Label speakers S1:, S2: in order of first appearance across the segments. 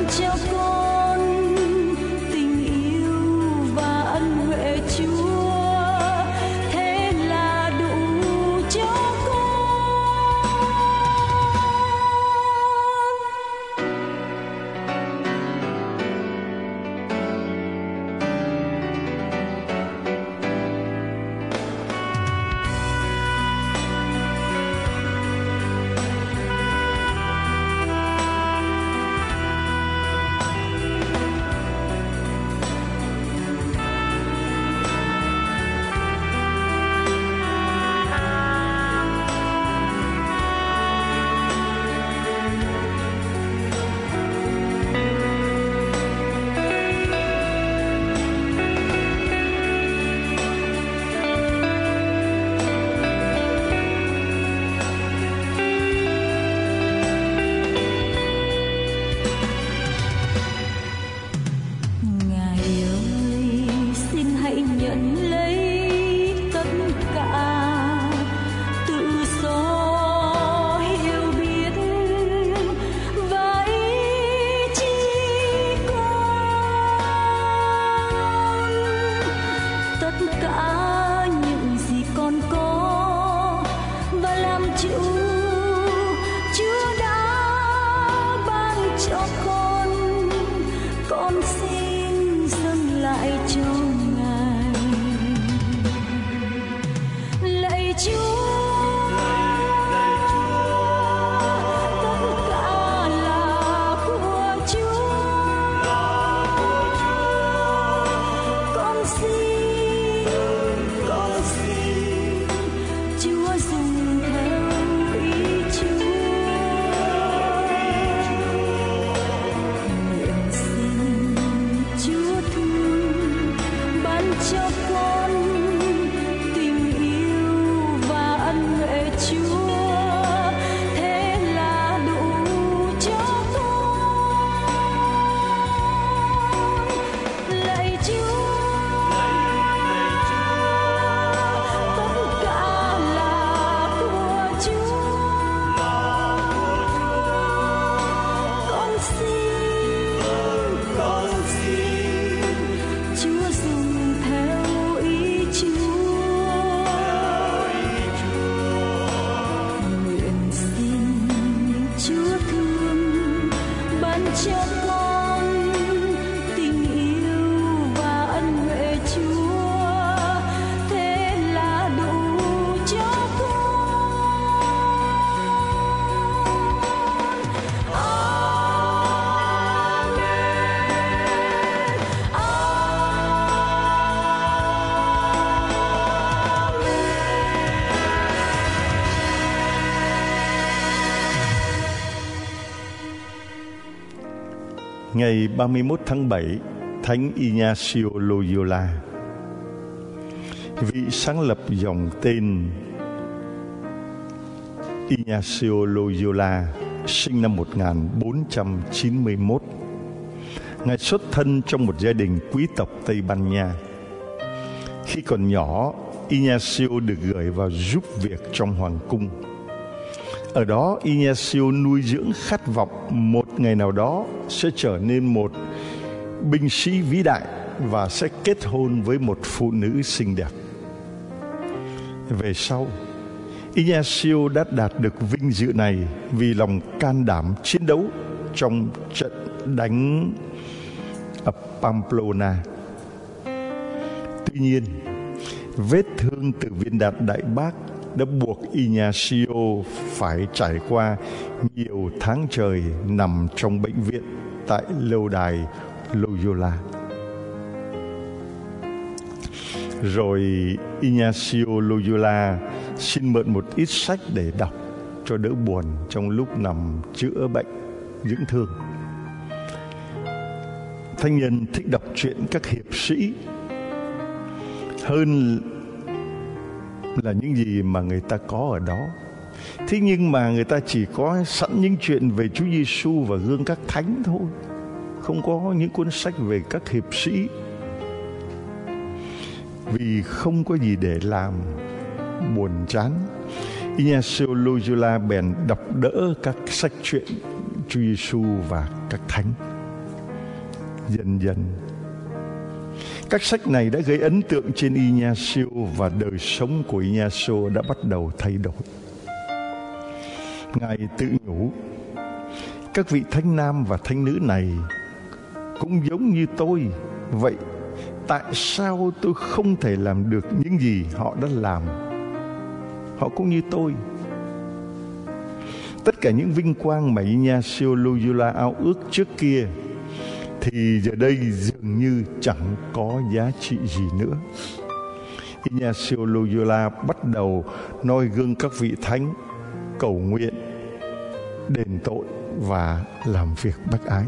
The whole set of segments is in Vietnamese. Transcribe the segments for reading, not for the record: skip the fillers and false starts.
S1: cho con tình yêu và ân huệ Chúa, thế là đủ cho con.
S2: Ngày 31 tháng 7, Thánh Ignacio Loyola, vị sáng lập dòng tên Ignacio Loyola, sinh năm 1491. Ngài xuất thân trong một gia đình quý tộc Tây Ban Nha. Khi còn nhỏ, Ignacio được gửi vào giúp việc trong hoàng cung. Ở đó, Ignacio nuôi dưỡng khát vọng một ngày nào đó sẽ trở nên một binh sĩ vĩ đại và sẽ kết hôn với một phụ nữ xinh đẹp. Về sau, Ignacio đã đạt được vinh dự này vì lòng can đảm chiến đấu trong trận đánh ở Pamplona. Tuy nhiên, vết thương từ viên đạn đại bác đã buộc Ignacio phải trải qua nhiều tháng trời nằm trong bệnh viện tại lâu đài Loyola. Rồi Ignacio Loyola xin mượn một ít sách để đọc cho đỡ buồn trong lúc nằm chữa bệnh, dưỡng thương. Thánh nhân thích đọc truyện các hiệp sĩ hơn là những gì mà người ta có ở đó. Thế nhưng mà người ta chỉ có sẵn những chuyện về Chúa Giêsu và gương các thánh thôi, không có những cuốn sách về các hiệp sĩ. Vì không có gì để làm, buồn chán, Ignacio Loyola bèn đọc đỡ các sách truyện Chúa Giêsu và các thánh. dần dần. Các sách này đã gây ấn tượng trên Ignacio và đời sống của Ignacio đã bắt đầu thay đổi. Ngài tự nhủ, các vị thánh nam và thánh nữ này cũng giống như tôi, vậy tại sao tôi không thể làm được những gì họ đã làm? Họ cũng như tôi. Tất cả những vinh quang mà Ignacio Loyola ao ước trước kia thì giờ đây dường như chẳng có giá trị gì nữa. Ignacio Loyola bắt đầu noi gương các vị thánh, cầu nguyện, đền tội và làm việc bác ái.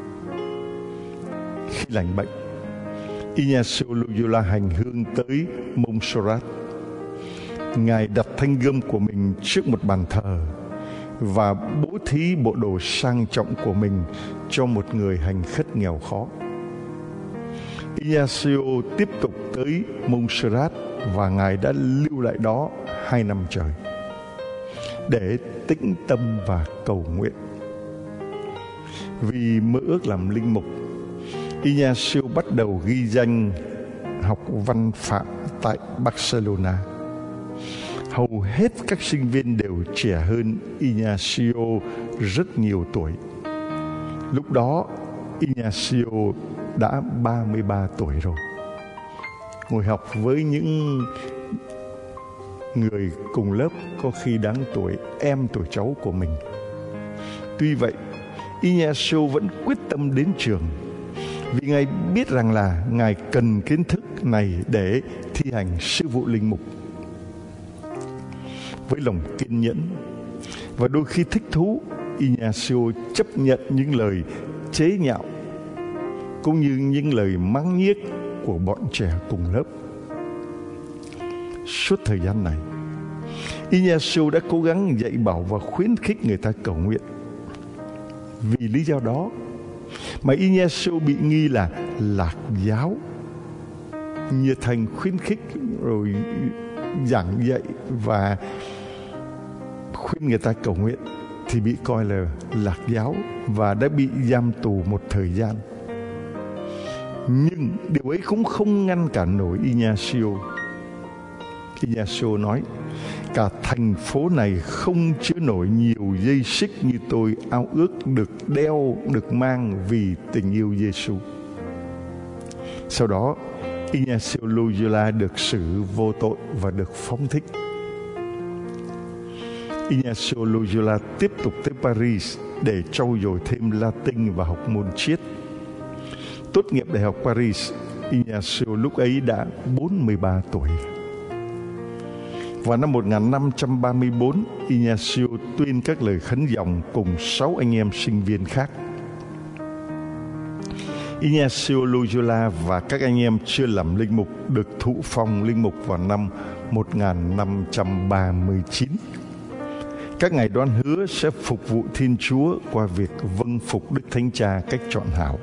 S2: Khi lành bệnh, Ignacio Loyola hành hương tới Montserrat. Ngài đặt thanh gươm của mình trước một bàn thờ và bố thí bộ đồ sang trọng của mình cho một người hành khất nghèo khó. Ignacio tiếp tục tới Montserrat và Ngài đã lưu lại đó 2 năm trời để tĩnh tâm và cầu nguyện. Vì mơ ước làm linh mục, Ignacio bắt đầu ghi danh học văn phạm tại Barcelona. Hầu hết các sinh viên đều trẻ hơn Ignacio rất nhiều tuổi. Lúc đó Ignacio đã 33 tuổi rồi. Ngồi học với những người cùng lớp có khi đáng tuổi em tuổi cháu của mình. Tuy vậy, Ignacio vẫn quyết tâm đến trường, vì Ngài biết rằng là Ngài cần kiến thức này để thi hành sứ vụ linh mục. Với lòng kiên nhẫn và đôi khi thích thú, Ignacio chấp nhận những lời chế nhạo cũng như những lời mắng nhiếc của bọn trẻ cùng lớp. Suốt thời gian này, Ignacio đã cố gắng dạy bảo và khuyến khích người ta cầu nguyện. Vì lý do đó mà Ignacio bị nghi là lạc giáo. Nhiệt thành khuyến khích rồi giảng dạy và khuyên người ta cầu nguyện thì bị coi là lạc giáo và đã bị giam tù một thời gian. Nhưng điều ấy cũng không ngăn cản nổi Ignacio. Ignacio nói, cả thành phố này không chứa nổi nhiều dây xích như tôi ao ước được đeo, được mang vì tình yêu Giêsu. Sau đó, Ignacio Loyola được xử vô tội và được phóng thích. Ignacio Loyola tiếp tục tới Paris để trau dồi thêm Latin và học môn triết. Tốt nghiệp Đại học Paris, Ignacio lúc ấy đã 43 tuổi. Vào năm 1534, Ignacio tuyên các lời khấn vọng cùng 6 anh em sinh viên khác. Ignacio Loyola và các anh em chưa làm linh mục được thụ phong linh mục vào năm 1539. Các ngài đoan hứa sẽ phục vụ Thiên Chúa qua việc vâng phục Đức Thánh Cha cách chọn hảo.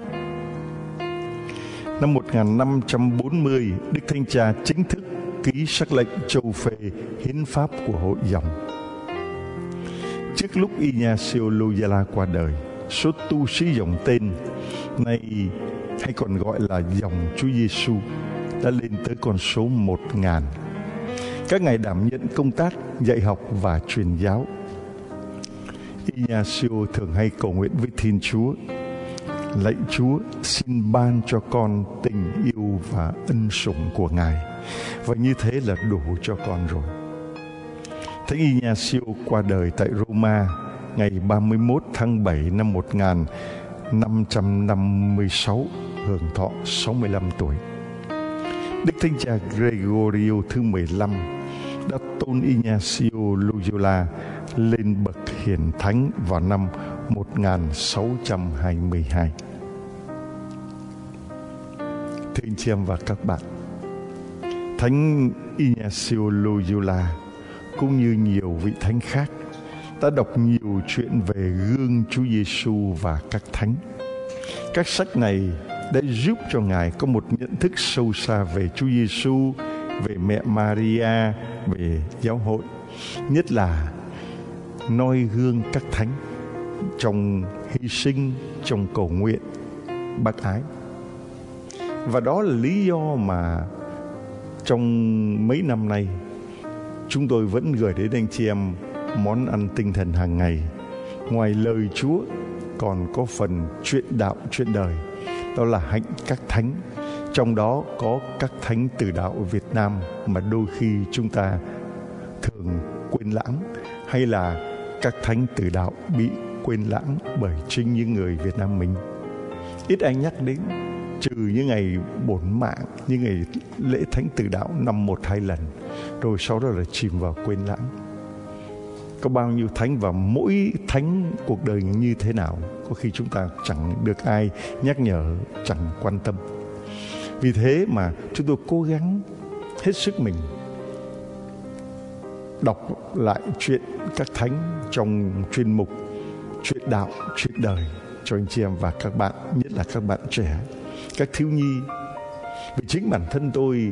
S2: Năm 1540, Đức Thánh Cha chính thức ký sắc lệnh châu phê hiến pháp của hội dòng. Trước lúc Ignacio Loyola qua đời, số tu sĩ dòng tên nay hay còn gọi là dòng Chúa Giêsu đã lên tới con số 1000. Các ngài đảm nhận công tác dạy học và truyền giáo. Ignacio thường hay cầu nguyện với Thiên Chúa: lạy Chúa, xin ban cho con tình yêu và ân sủng của Ngài, và như thế là đủ cho con rồi. Thánh Ignacio qua đời tại Roma ngày 31 tháng 7 năm 1556, hưởng thọ 65 tuổi. Đức Thánh Cha Gregorio thứ 15 đã tôn Ignacio Loyola lên bậc hiền thánh vào năm 1622. Thưa anh chị em và các bạn, Thánh Ignacio Loyola cũng như nhiều vị thánh khác đã đọc nhiều chuyện về gương Chúa Giêsu và các thánh. Các sách này đã giúp cho Ngài có một nhận thức sâu xa về Chúa Giêsu, về mẹ Maria, về giáo hội, nhất là noi gương các thánh trong hy sinh, trong cầu nguyện, bác ái. Và đó là lý do mà trong mấy năm nay chúng tôi vẫn gửi đến anh chị em món ăn tinh thần hàng ngày. Ngoài lời Chúa còn có phần chuyện đạo, chuyện đời, đó là hạnh các thánh. Trong đó có các thánh từ đạo Việt Nam mà đôi khi chúng ta thường quên lãng, hay là các thánh từ đạo bị quên lãng bởi chính những người Việt Nam mình. Ít ai nhắc đến, trừ những ngày bổn mạng, những ngày lễ thánh từ đạo năm 1-2 lần, rồi sau đó là chìm vào quên lãng. Có bao nhiêu thánh và mỗi thánh cuộc đời như thế nào, có khi chúng ta chẳng được ai nhắc nhở, chẳng quan tâm. Vì thế mà chúng tôi cố gắng hết sức mình đọc lại chuyện các thánh trong chuyên mục chuyện đạo, chuyện đời cho anh chị em và các bạn, nhất là các bạn trẻ, các thiếu nhi. Vì chính bản thân tôi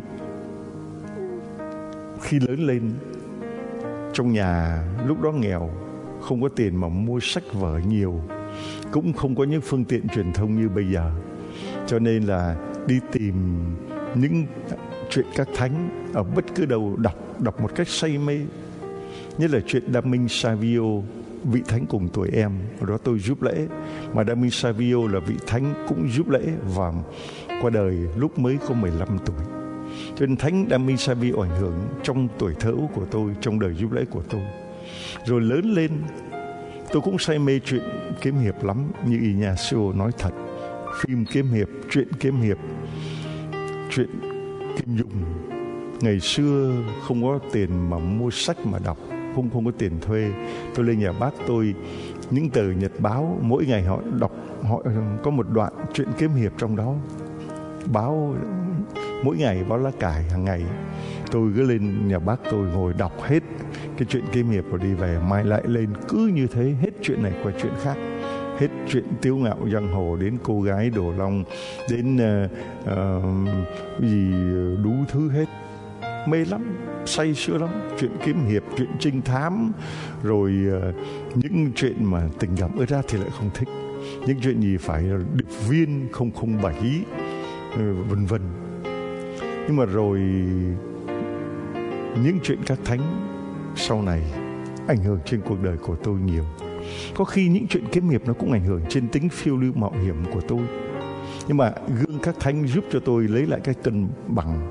S2: khi lớn lên, trong nhà lúc đó nghèo, không có tiền mà mua sách vở nhiều, cũng không có những phương tiện truyền thông như bây giờ, cho nên là đi tìm những chuyện các thánh ở bất cứ đâu, đọc một cách say mê. Nhất là chuyện Đa Minh Savio, vị thánh cùng tuổi em, ở đó tôi giúp lễ, mà Đa Minh Savio là vị thánh cũng giúp lễ và qua đời lúc mới có 15 tuổi. Cho nên thánh Đa Minh Savio ảnh hưởng trong tuổi thơ của tôi, trong đời giúp lễ của tôi. Rồi lớn lên tôi cũng say mê chuyện kiếm hiệp lắm, như Ignacio nói thật, phim kiếm hiệp, chuyện kiếm hiệp, chuyện Kim Dung. Ngày xưa không có tiền mà mua sách mà đọc, không có tiền thuê, tôi lên nhà bác tôi những tờ nhật báo, mỗi ngày họ đọc, họ có một đoạn chuyện kiếm hiệp trong đó. Báo mỗi ngày, báo lá cải hàng ngày, tôi cứ lên nhà bác tôi ngồi đọc hết cái chuyện kiếm hiệp rồi đi về, mai lại lên, cứ như thế, hết chuyện này qua chuyện khác, hết chuyện Tiếu Ngạo Giang Hồ đến cô gái Đồ Long, đến gì đủ thứ hết. Mê lắm, say sưa lắm, chuyện kiếm hiệp, chuyện trinh thám, rồi những chuyện mà tình cảm ra thì lại không thích, những chuyện gì phải là điệp viên 007 vân vân. Nhưng mà rồi những chuyện các thánh sau này ảnh hưởng trên cuộc đời của tôi nhiều. Có khi những chuyện kiếm hiệp nó cũng ảnh hưởng trên tính phiêu lưu mạo hiểm của tôi, nhưng mà gương các thánh giúp cho tôi lấy lại cái cân bằng.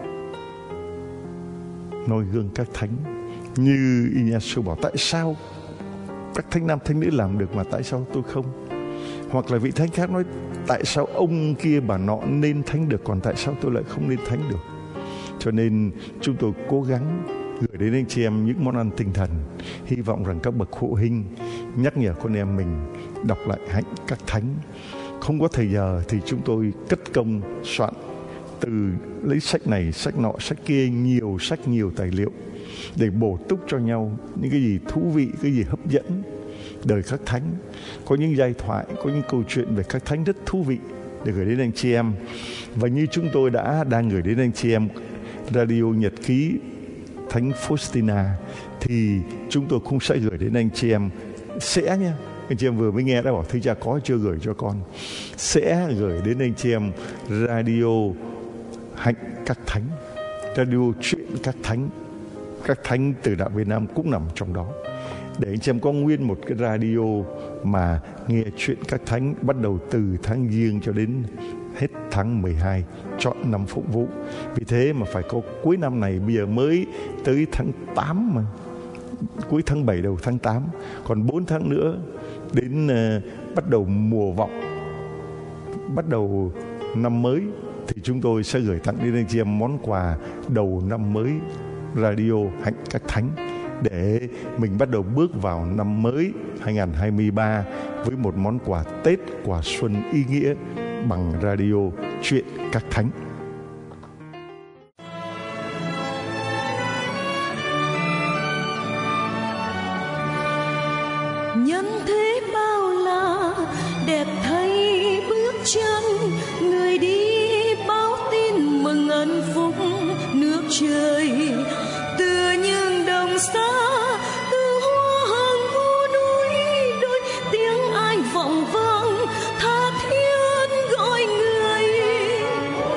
S2: Nói gương các thánh, như Ignacio bảo tại sao các thánh nam thánh nữ làm được mà tại sao tôi không? Hoặc là vị thánh khác nói tại sao ông kia bà nọ nên thánh được, còn tại sao tôi lại không nên thánh được? Cho nên chúng tôi cố gắng gửi đến anh chị em những món ăn tinh thần, hy vọng rằng các bậc phụ huynh nhắc nhở con em mình đọc lại hạnh các thánh. Không có thời giờ thì chúng tôi cất công soạn từ lấy sách này, sách nọ, sách kia, nhiều sách, nhiều tài liệu để bổ túc cho nhau những cái gì thú vị, cái gì hấp dẫn đời các thánh. Có những giai thoại, có những câu chuyện về các thánh rất thú vị để gửi đến anh chị em. Và như chúng tôi đang gửi đến anh chị em radio nhật ký Thánh Faustina, thì chúng tôi cũng sẽ gửi đến anh chị em, sẽ nha. Anh chị em vừa mới nghe đã bảo thưa cha có chưa gửi cho con, sẽ gửi đến anh chị em radio hạnh các thánh, radio chuyện các thánh từ đạo Việt Nam cũng nằm trong đó, để anh chị em có nguyên một cái radio mà nghe chuyện các thánh bắt đầu từ tháng Giêng cho đến hết tháng 12, chọn năm phụng vụ. Vì thế mà phải có cuối năm này, bây giờ mới tới tháng 8 mà, cuối tháng 7 đầu tháng 8, còn 4 tháng nữa đến bắt đầu mùa vọng, bắt đầu năm mới, thì chúng tôi sẽ gửi tặng đến anh chị em món quà đầu năm mới radio hạnh các thánh, để mình bắt đầu bước vào năm mới 2023 với một món quà Tết, quà xuân ý nghĩa bằng radio chuyện các thánh.
S1: Nhân thế bao la đẹp thay bước chân, người đi báo tin mừng ân phúc nước trời. Từ những đồng xa, từ hoa hồng u núi, đôi tiếng ai vọng vang tha thiết gọi người.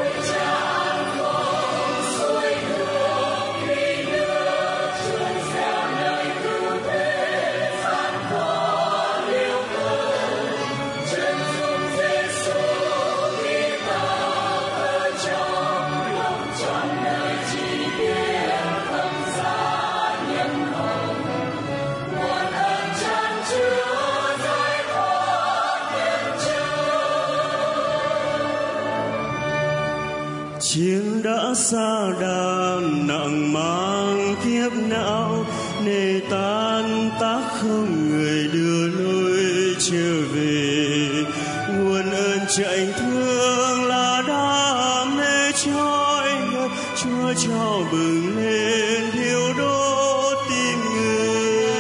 S3: Chiếng đã xa đàn nặng mang kiếp não, nề tan tác không người đưa lối trở về. Nguồn ơn chạy thương là đam mê trói ngập, Chúa cho bừng lên thiêu đốt tim người.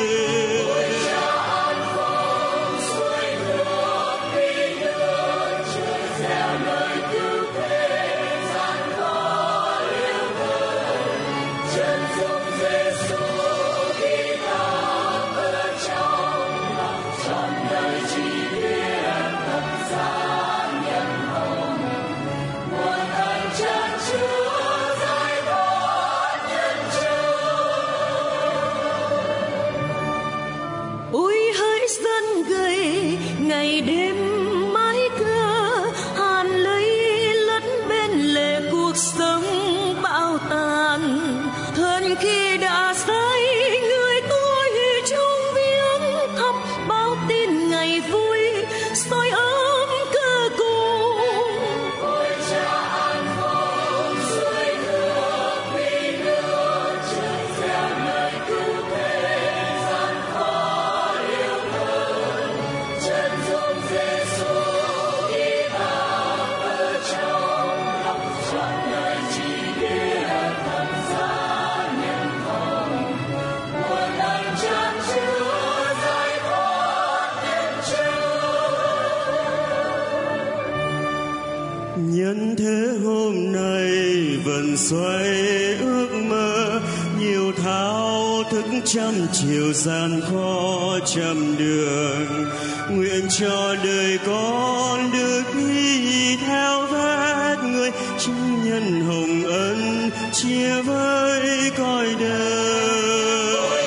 S1: Ngày đêm mãi cơ hàn lấy lẫn bên lề cuộc sống bão tàn. Hơn khi đã say người tôi chung viếng thăm, báo tin ngày vui soi ấm cơ cùng. Ôi cha an phong suối nước vì nước trời gieo lời cứu thế gian khó yêu thương. Chân dung Giêsu đi ta ở trong lòng, trọn đời chỉ biết thần giá nhân hồng. Nguồn ơn chan chứa giải thoát nhân chứng.
S3: Nhân thế hôm nay vần xoay ước mơ, nhiều thao thức trăm chiều gian khó trăm đường. Nguyện cho đời con được đi theo vết người, chứng nhân hồng ân chia với cõi đời.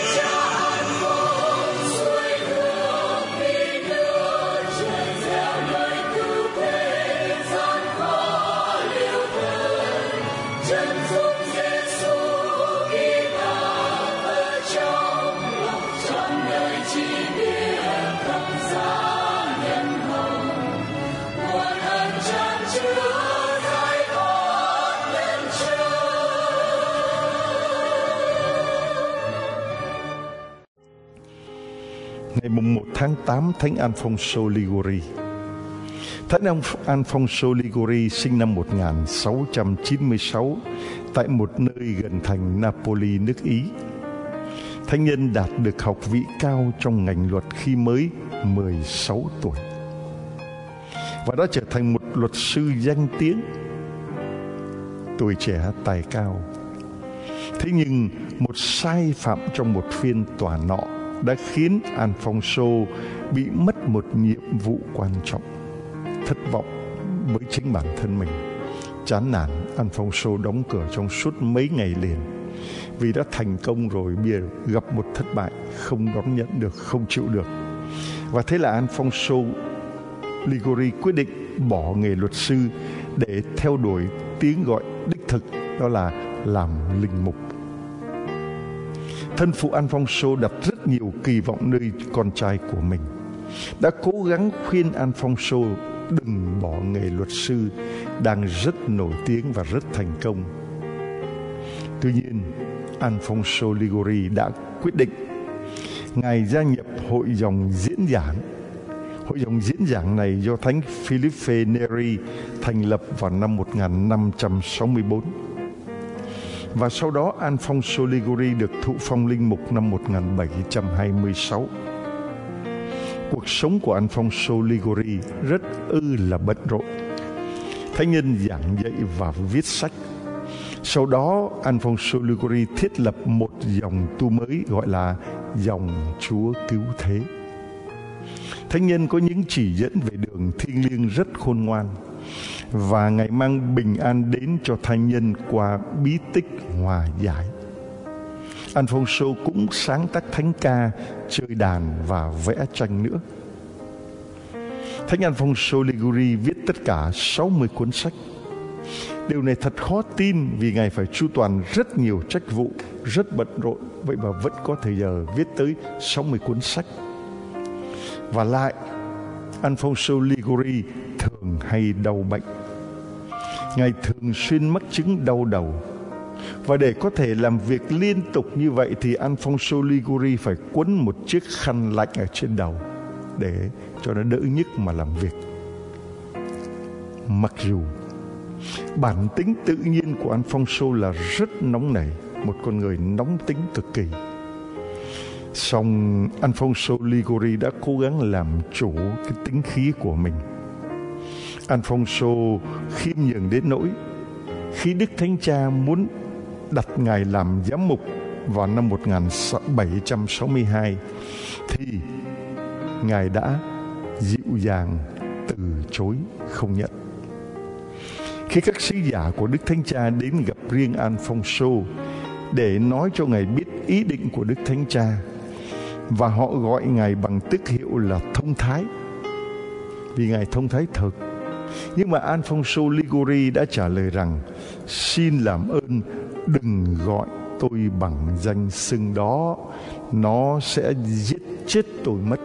S2: Ngày mùng 1 tháng 8, Thánh Alfonso Liguori. Thánh Alfonso Liguori sinh năm 1696 tại một nơi gần thành Napoli, nước Ý. Thánh nhân đạt được học vị cao trong ngành luật khi mới 16 tuổi và đã trở thành một luật sư danh tiếng. Tuổi trẻ tài cao. Thế nhưng một sai phạm trong một phiên tòa nọ đã khiến Alfonso bị mất một nhiệm vụ quan trọng. Thất vọng với chính bản thân mình, chán nản, Alfonso đóng cửa trong suốt mấy ngày liền. Vì đã thành công rồi, bây giờ gặp một thất bại, không đón nhận được, không chịu được. Và thế là Alfonso Liguori quyết định bỏ nghề luật sư để theo đuổi tiếng gọi đích thực, đó là làm linh mục. Thân phụ Alfonso đặt rất nhiều kỳ vọng nơi con trai của mình, đã cố gắng khuyên Alfonso đừng bỏ nghề luật sư đang rất nổi tiếng và rất thành công. Tuy nhiên, Alfonso Liguori đã quyết định. Ngài gia nhập hội dòng diễn giảng. Hội dòng diễn giảng này do Thánh Philippe Neri thành lập vào năm 1564. Và sau đó Alfonso Liguori được thụ phong linh mục năm 1726. Cuộc sống của Alfonso Liguori rất là bận rộn. Thánh nhân giảng dạy và viết sách. Sau đó Alfonso Liguori thiết lập một dòng tu mới gọi là dòng Chúa Cứu Thế. Thánh nhân có những chỉ dẫn về đường thiêng liêng rất khôn ngoan, và Ngài mang bình an đến cho thánh nhân qua bí tích hòa giải. Alfonso cũng sáng tác thánh ca, chơi đàn và vẽ tranh nữa. Thánh Alfonso Liguori viết tất cả 60 cuốn sách. Điều này thật khó tin vì Ngài phải chu toàn rất nhiều trách vụ, rất bận rộn, vậy mà vẫn có thời giờ viết tới 60 cuốn sách. Và lại, Alfonso Liguori thường hay đau bệnh. Ngài thường xuyên mắc chứng đau đầu. Và để có thể làm việc liên tục như vậy thì Alfonso Liguori phải quấn một chiếc khăn lạnh ở trên đầu để cho nó đỡ nhức mà làm việc. Mặc dù bản tính tự nhiên của Alfonso là rất nóng nảy, một con người nóng tính cực kỳ, song Alfonso Liguori đã cố gắng làm chủ cái tính khí của mình. Alfonso khiêm nhường đến nỗi khi Đức Thánh Cha muốn đặt Ngài làm giám mục vào năm 1762 thì Ngài đã dịu dàng từ chối không nhận. Khi các sứ giả của Đức Thánh Cha đến gặp riêng Alfonso để nói cho Ngài biết ý định của Đức Thánh Cha, và họ gọi Ngài bằng tước hiệu là thông thái, vì Ngài thông thái thật. Nhưng mà Alfonso Liguori đã trả lời rằng: xin làm ơn đừng gọi tôi bằng danh xưng đó, nó sẽ giết chết tôi mất.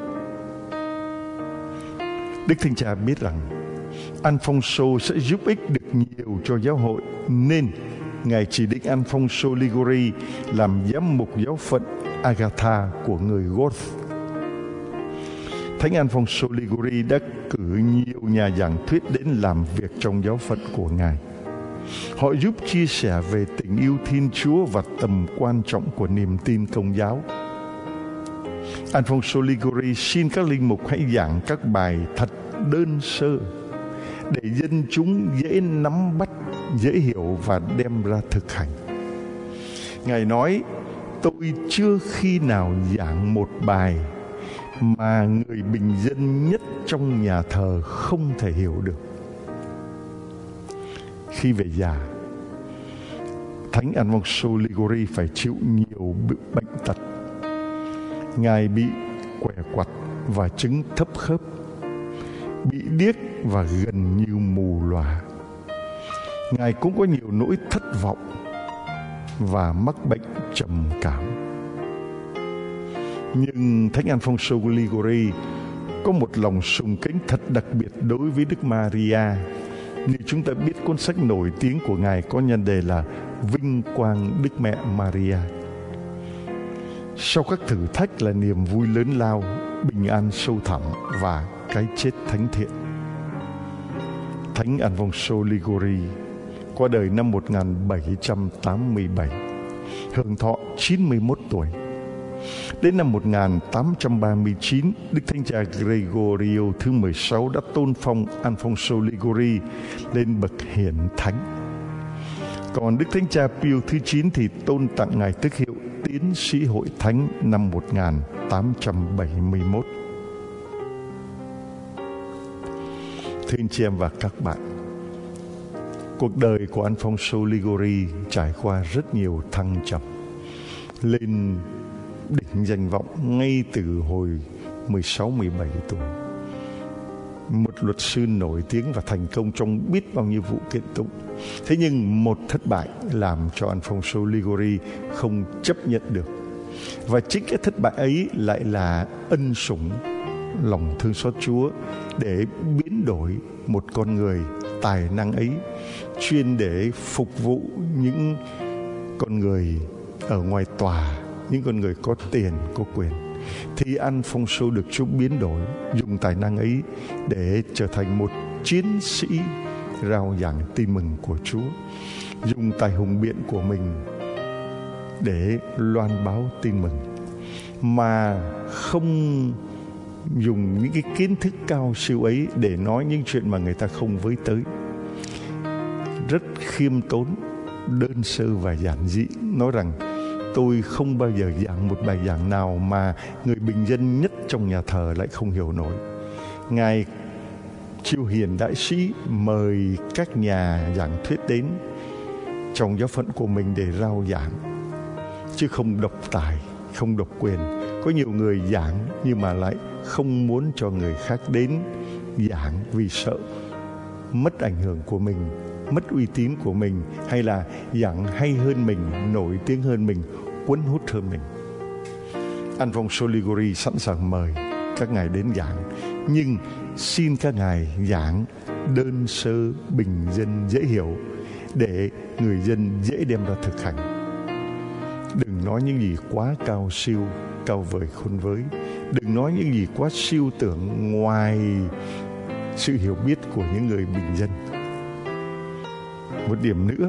S2: Đức Thánh Cha biết rằng Alfonso sẽ giúp ích được nhiều cho giáo hội, nên Ngài chỉ định Alfonso Liguori làm giám mục giáo phận Agatha của người Goth. Thánh Alfonso Liguori đã cử nhiều nhà giảng thuyết đến làm việc trong giáo phận của Ngài. Họ giúp chia sẻ về tình yêu Thiên Chúa và tầm quan trọng của niềm tin Công giáo. Alfonso Liguori xin các linh mục hãy giảng các bài thật đơn sơ để dân chúng dễ nắm bắt, dễ hiểu và đem ra thực hành. Ngài nói: tôi chưa khi nào giảng một bài mà người bình dân nhất trong nhà thờ không thể hiểu được. Khi về già, Thánh Alfonso Liguori phải chịu nhiều bệnh tật. Ngài bị què quặt và chứng thấp khớp, bị điếc và gần như mù lòa. Ngài cũng có nhiều nỗi thất vọng và mắc bệnh trầm cảm. Nhưng Thánh Alfonso Liguori có một lòng sùng kính thật đặc biệt đối với Đức Maria. Như chúng ta biết, cuốn sách nổi tiếng của Ngài có nhan đề là Vinh quang Đức Mẹ Maria. Sau các thử thách là niềm vui lớn lao, bình an sâu thẳm và cái chết thánh thiện, Thánh Alfonso Liguori qua đời năm 1787, hưởng thọ 91 tuổi. Đến năm 1839, Đức Thánh Cha Gregorio thứ 16 đã tôn phong Alfonso Liguori lên bậc hiển thánh. Còn Đức Thánh Cha Pio thứ 9 thì tôn tặng Ngài tước hiệu Tiến sĩ Hội Thánh năm 1871. Thưa anh chị em và các bạn, cuộc đời của Alfonso Liguori trải qua rất nhiều thăng trầm, lên đỉnh danh vọng ngay từ hồi 16-17 tuổi. Một luật sư nổi tiếng và thành công trong biết bao nhiêu vụ kiện tụng. Thế nhưng một thất bại làm cho Alfonso Liguori không chấp nhận được. Và chính cái thất bại ấy lại là ân sủng, lòng thương xót Chúa để biến đổi một con người tài năng ấy, chuyên để phục vụ những con người ở ngoài tòa, những con người có tiền, có quyền. Thì Alfonso được Chúa biến đổi, dùng tài năng ấy để trở thành một chiến sĩ rao giảng tin mừng của Chúa, dùng tài hùng biện của mình để loan báo tin mừng, mà không dùng những cái kiến thức cao siêu ấy để nói những chuyện mà người ta không với tới. Rất khiêm tốn, đơn sơ và giản dị, nói rằng tôi không bao giờ giảng một bài giảng nào mà người bình dân nhất trong nhà thờ lại không hiểu nổi. Ngài chiêu hiền đại sĩ mời các nhà giảng thuyết đến trong giáo phận của mình để rao giảng, chứ không độc tài, không độc quyền. Có nhiều người giảng nhưng mà lại không muốn cho người khác đến giảng vì sợ mất ảnh hưởng của mình, mất uy tín của mình, hay là giảng hay hơn mình, nổi tiếng hơn mình, cuốn hút hơn mình. Alfonso Liguori sẵn sàng mời các ngài đến giảng, nhưng xin các ngài giảng đơn sơ, bình dân, dễ hiểu để người dân dễ đem ra thực hành. Đừng nói những gì quá cao siêu, cao vời khôn với. Đừng nói những gì quá siêu tưởng ngoài sự hiểu biết của những người bình dân. Một điểm nữa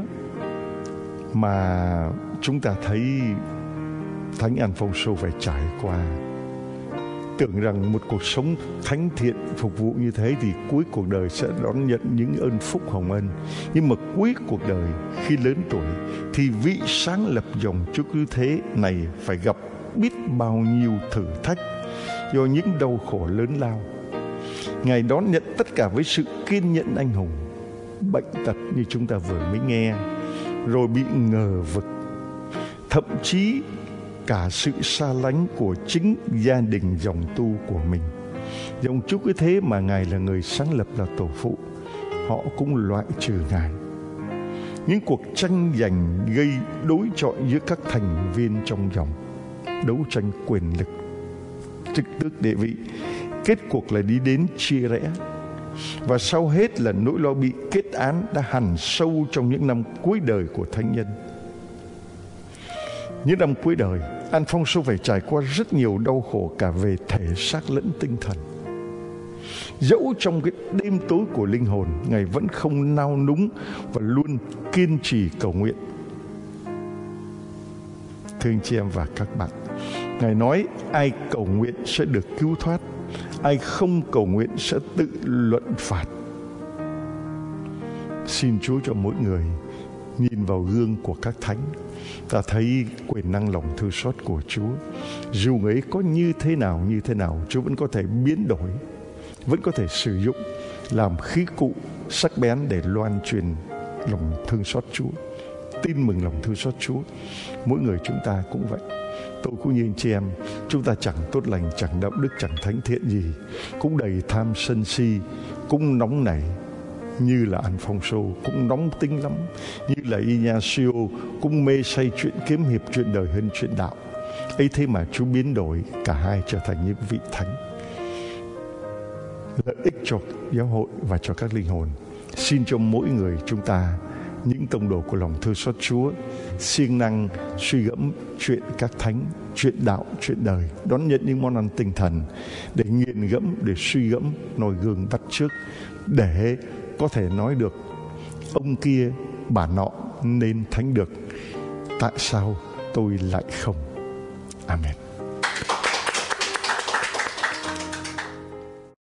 S2: mà chúng ta thấy Thánh Alphonso phải trải qua, tưởng rằng một cuộc sống thánh thiện phục vụ như thế thì cuối cuộc đời sẽ đón nhận những ơn phúc hồng ân. Nhưng mà cuối cuộc đời khi lớn tuổi thì vị sáng lập dòng Chúa Cứu Thế này phải gặp biết bao nhiêu thử thách do những đau khổ lớn lao. Ngài đón nhận tất cả với sự kiên nhẫn anh hùng, bệnh tật như chúng ta vừa mới nghe, rồi bị ngờ vực, thậm chí cả sự xa lánh của chính gia đình dòng tu của mình. Dòng Chúa Cứu Thế mà Ngài là người sáng lập, là tổ phụ, họ cũng loại trừ Ngài. Những cuộc tranh giành gây đối chọi giữa các thành viên trong dòng, đấu tranh quyền lực, chức tước địa vị, kết cuộc là đi đến chia rẽ. Và sau hết là nỗi lo bị kết án đã hằn sâu trong những năm cuối đời của thánh nhân. Những năm cuối đời, Alphonso phải trải qua rất nhiều đau khổ cả về thể xác lẫn tinh thần. Dẫu trong cái đêm tối của linh hồn, Ngài vẫn không nao núng và luôn kiên trì cầu nguyện. Thưa anh chị em và các bạn, Ngài nói ai cầu nguyện sẽ được cứu thoát, ai không cầu nguyện sẽ tự luận phạt. Xin Chúa cho mỗi người nhìn vào gương của các thánh, ta thấy quyền năng lòng thương xót của Chúa. Dù ấy có như thế nào, Chúa vẫn có thể biến đổi, vẫn có thể sử dụng làm khí cụ sắc bén để loan truyền lòng thương xót Chúa, tin mừng lòng thương xót Chúa. Mỗi người chúng ta cũng vậy. Tôi cũng như anh chị em, chúng ta chẳng tốt lành, chẳng đạo đức, chẳng thánh thiện gì, cũng đầy tham sân si, cũng nóng nảy như là Alphonso, cũng nóng tính lắm như là Ignacio, cũng mê say chuyện kiếm hiệp, chuyện đời hơn chuyện đạo. Ấy thế mà Chúa biến đổi cả hai trở thành những vị thánh, lợi ích cho giáo hội và cho các linh hồn. Xin cho mỗi người chúng ta, những tông đồ của lòng thương xót Chúa, siêng năng suy gẫm chuyện các thánh, chuyện đạo, chuyện đời, đón nhận những món ăn tinh thần để nghiền ngẫm, để suy gẫm, noi gương bắt chước, để có thể nói được ông kia bà nọ nên thánh được, tại sao tôi lại không? Amen.